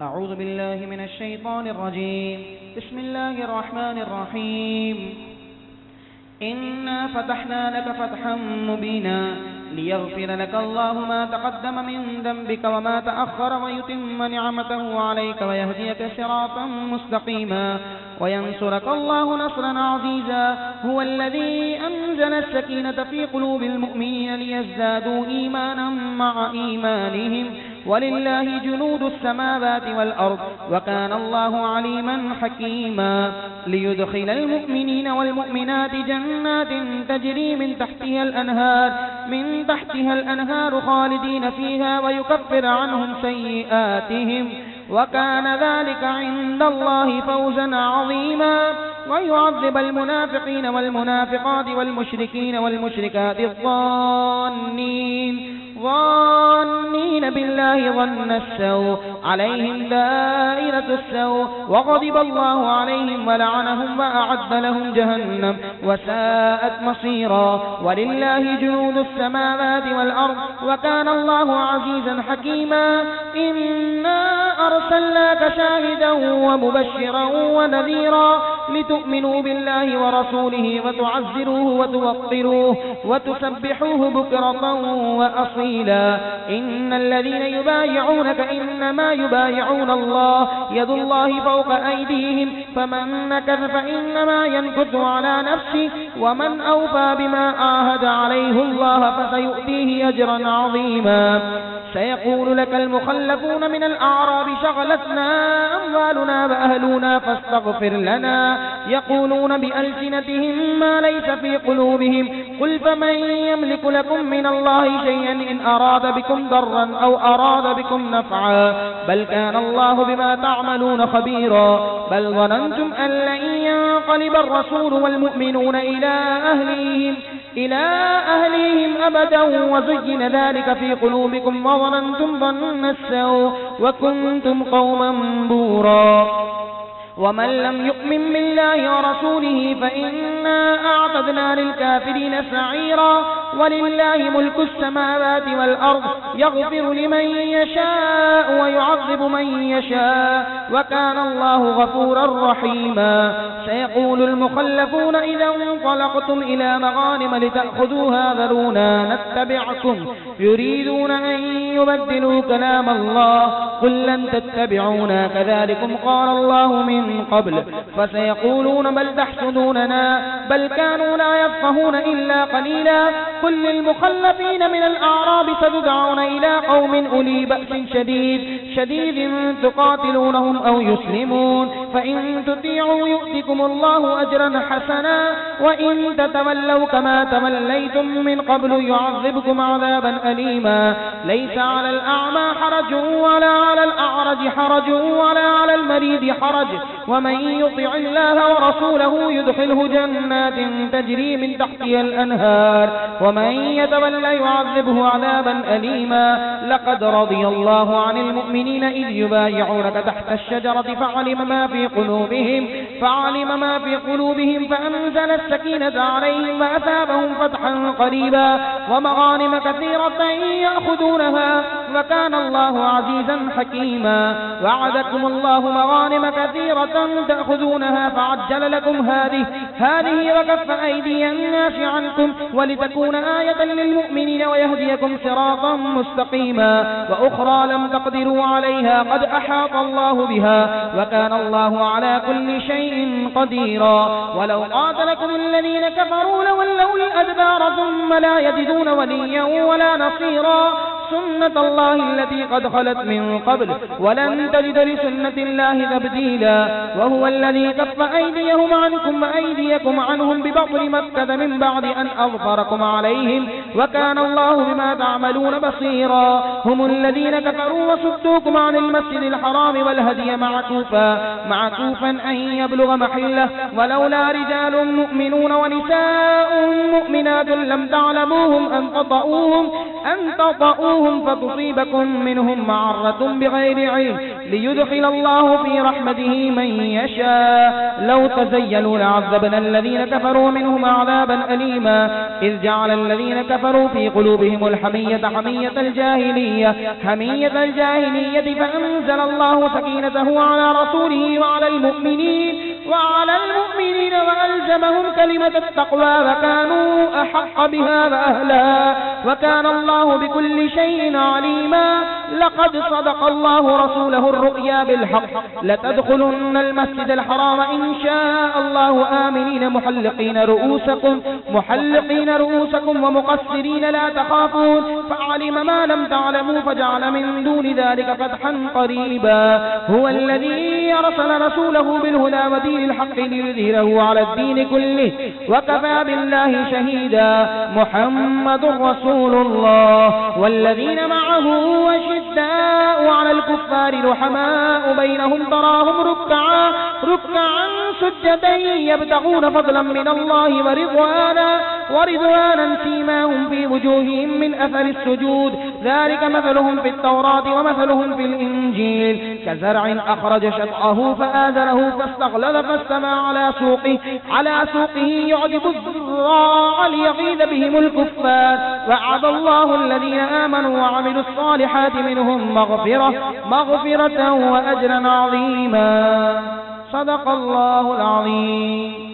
أعوذ بالله من الشيطان الرجيم. بسم الله الرحمن الرحيم. إنا فتحنا لك فتحا مبينا ليغفر لك الله ما تقدم من ذنبك وما تأخر ويتم نعمته عليك ويهديك صراطا مستقيما وينصرك الله نصرا عزيزا. هو الذي أنزل السكينة في قلوب المؤمنين ليزدادوا إيمانا مع إيمانهم ولله جنود السماوات والأرض وكان الله عليما حكيما. ليدخل المؤمنين والمؤمنات جنات تجري من تحتها الأنهار خالدين فيها ويكفر عنهم سيئاتهم وكان ذلك عند الله فوزا عظيما. ويعذب المنافقين والمنافقات والمشركين والمشركات الظانين بالله ظن السوء عليهم دائرة السوء وغضب الله عليهم ولعنهم وأعد لهم جهنم وساءت مصيرا. ولله جنود السماوات والأرض وكان الله عزيزا حكيما. إنا أرسلناك شاهدا ومبشرا ونذيرا لتؤمنوا بالله ورسوله وتعزروه وتوقروه وتسبحوه بكرة وأصيلا. إن الذين يبايعونك إنما يبايعون الله يد الله فوق أيديهم فمن نكث فإنما ينكث على نفسه ومن أوفى بما عاهد عليه الله فسيؤتيه أجرا عظيما. سيقول لك المخلفون من الأعراب شغلتنا أموالنا وأهلنا فاستغفر لنا يقولون بألسنتهم ما ليس في قلوبهم قل فمن يملك لكم من الله شيئا إن أراد بكم ضرا أو أراد بكم نفعا بل كان الله بما تعملون خبيرا. بل ظننتم أن لن ينقلب الرسول والمؤمنون إلى أهليهم أبدا وزين ذلك في قلوبكم وظننتم ظن السوء وكنتم قوما بورا. ومن لم يؤمن بالله ورسوله فإنا أعتدنا للكافرين سعيرا. ولله ملك السماوات والأرض يغفر لمن يشاء ويعذب من يشاء وكان الله غفورا رحيما. سيقول المخلفون إذا انطلقتم إلى مغانم لتأخذوها ذرونا نتبعكم يريدون أن يبدلوا كلام الله قل لن تتبعونا كذلكم قال الله من قبل فسيقولون بل تحسدوننا بل كانوا لا يفقهون إلا قليلا. قل للمخلفين من الأعراب ستدعون إلى قوم أولي بأس شديد تقاتلونهم أو يسلمون فإن تطيعوا يؤتكم الله أجرا حسنا وإن تتولوا كما توليتم من قبل يعذبكم عذابا أليما. ليس على الأعمى حرج ولا على الأعرج حرج ولا على المريض حرج ومن يطع الله ورسوله يدخله جنات تجري من تحتها الأنهار ومن يتولى يعذبه عذابا أليما. لقد رضي الله عن المؤمنين إذ يبايعونك تحت الشجرة فعلم ما في قلوبهم فأنزل السكينة عليهم وأثابهم فتحا قريبا ومغانم كثيرة يأخذونها وكان الله عزيزا حكيما. وعدكم الله مغانم كثيرة تأخذونها فعجل لكم هذه وكف أيدي الناس عنكم ولتكون آية للمؤمنين ويهديكم صراطا مستقيما. وأخرى لم تقدروا عليها قد أحاط الله بها وكان الله على كل شيء قديرا. ولو قاتلكم الذين كفروا لولوا الأدبار ثم لا يجدون وليا ولا نصيرا. سنة الله التي قد خلت من قبل ولن تجد لسنة الله تبديلا. وهو الذي كف أيديهم عنكم وأيديكم عنهم ببطن مكة من بعد أن أظفركم عليهم وكان الله بما تعملون بصيرا. هم الذين كفروا وصدوكم عن المسجد الحرام والهدي معكوفا أن يبلغ محله ولولا رجال مؤمنون ونساء مؤمنات لم تعلموهم أن تطؤوهم تحبوهم فتصيبكم منهم معرة بغير علم ليدخل الله في رحمته من يشاء لو تزيلوا لعذبنا الذين كفروا منهم عذابا أليما إذ جعل الذين كفروا في قلوبهم الحمية حمية الجاهلية فأنزل الله سكينته على رسوله وعلى المؤمنين وألزمهم كلمة التقوى وكانوا أحق بها وأهلها وكان الله بكل شيء عليما لقد صدق الله رسوله الرؤيا بالحق لتدخلن المسجد الحرام إن شاء الله آمنين محلقين رؤوسكم ومقصرين لا تخافون فعلم ما لم تعلموا فجعل من دون ذلك فتحا قريبا هو الذي أرسل رسوله بالهدى ودين الحق ليظهره على الدين كله وكفى بالله شهيدا محمد رسول الله والذين معه وشداء على الكفار رحماء بينهم تراهم ركعا سجدا يبتغون فضلا من الله ورضوانا سيماهم في وجوههم من أثر السجود ذلك مثلهم في التوراة ومثلهم في الإنجيل كزرع أخرج شطأه فآزره فاستغلظ فاستوى على سوقه يعجب الزراع ليغيظ بهم الكفار وعد الله الذين آمنوا وعملوا الصالحات منهم مغفرة وأجرا عظيما صدق الله العظيم.